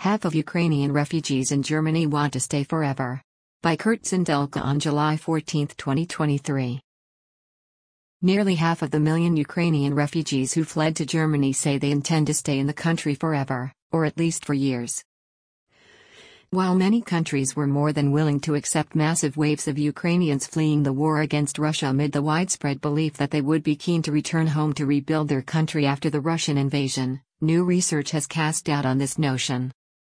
Half of Ukrainian refugees in Germany want to stay forever. By Kurt Sindelka on July 14, 2023. Nearly half of the million Ukrainian refugees who fled to Germany say they intend to stay in the country forever, or at least for years. While many countries were more than willing to accept massive waves of Ukrainians fleeing the war against Russia amid the widespread belief that they would be keen to return home to rebuild their country after the Russian invasion, new research has cast doubt on this notion.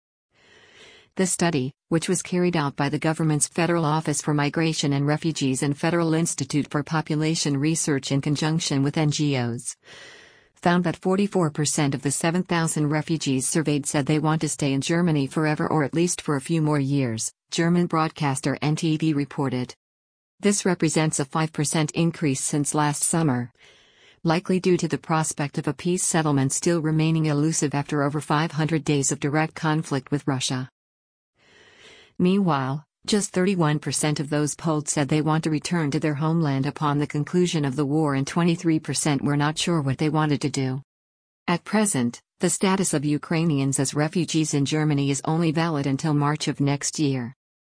The study, which was carried out by the government's Federal Office for Migration and Refugees and Federal Institute for Population Research in conjunction with NGOs, found that 44% of the 7,000 refugees surveyed said they want to stay in Germany forever or at least for a few more years, German broadcaster NTV reported. This represents a 5% increase since last summer, likely due to the prospect of a peace settlement still remaining elusive after over 500 days of direct conflict with Russia. Meanwhile, just 31% of those polled said they want to return to their homeland upon the conclusion of the war and 23% were not sure what they wanted to do. At present, the status of Ukrainians as refugees in Germany is only valid until March of next year.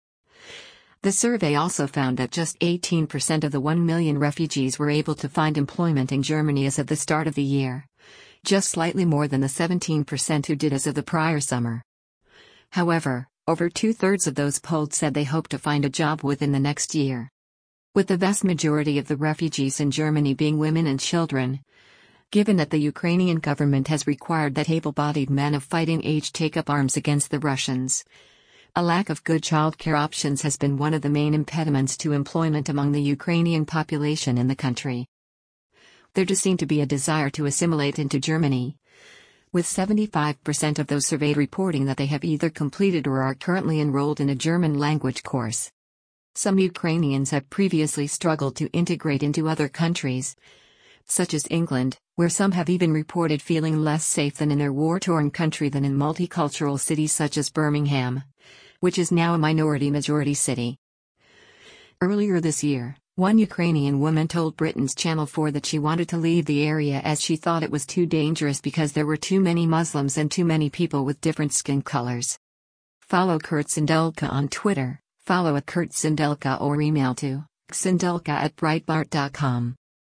The survey also found that just 18% of the 1 million refugees were able to find employment in Germany as of the start of the year, just slightly more than the 17% who did as of the prior summer. However, over two-thirds of those polled said they hope to find a job within the next year. With the vast majority of the refugees in Germany being women and children, given that the Ukrainian government has required that able-bodied men of fighting age take up arms against the Russians, a lack of good childcare options has been one of the main impediments to employment among the Ukrainian population in the country. There does seem to be a desire to assimilate into Germany, with 75% of those surveyed reporting that they have either completed or are currently enrolled in a German language course. Some Ukrainians have previously struggled to integrate into other countries, such as England, where some have even reported feeling less safe than in their war-torn country than in multicultural cities such as Birmingham, which is now a minority-majority city. Earlier this year, one Ukrainian woman told Britain's Channel 4 that she wanted to leave the area as she thought it was too dangerous because there were too many Muslims and too many people with different skin colors. Follow Kurt Sindelka on Twitter, follow @KurtSindelka or email to sindelka@breitbart.com.